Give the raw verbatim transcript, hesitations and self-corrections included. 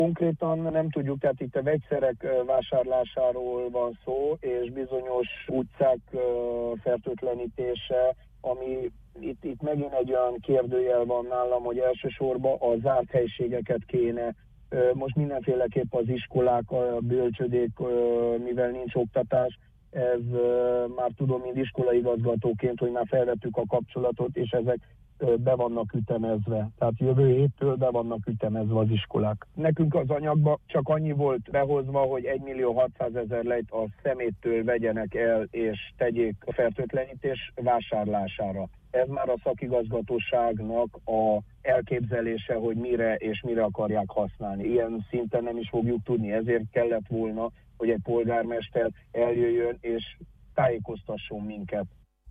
Konkrétan nem tudjuk, tehát itt a vegyszerek vásárlásáról van szó, és bizonyos utcák fertőtlenítése, ami itt, itt megint egy olyan kérdőjel van nálam, hogy elsősorban a zárt helységeket kéne. Most mindenféleképp az iskolák, a bölcsödék, mivel nincs oktatás, ez már tudom, mint iskolaigazgatóként, hogy már felvettük a kapcsolatot, és ezek be vannak ütemezve. Tehát jövő héttől be vannak ütemezve az iskolák. Nekünk az anyagban csak annyi volt behozva, hogy egymillió hatszázezer lejt a szeméttől vegyenek el, és tegyék a fertőtlenítés vásárlására. Ez már a szakigazgatóságnak a elképzelése, hogy mire és mire akarják használni. Ilyen szinten nem is fogjuk tudni, ezért kellett volna, hogy egy polgármester eljöjjön és tájékoztasson minket.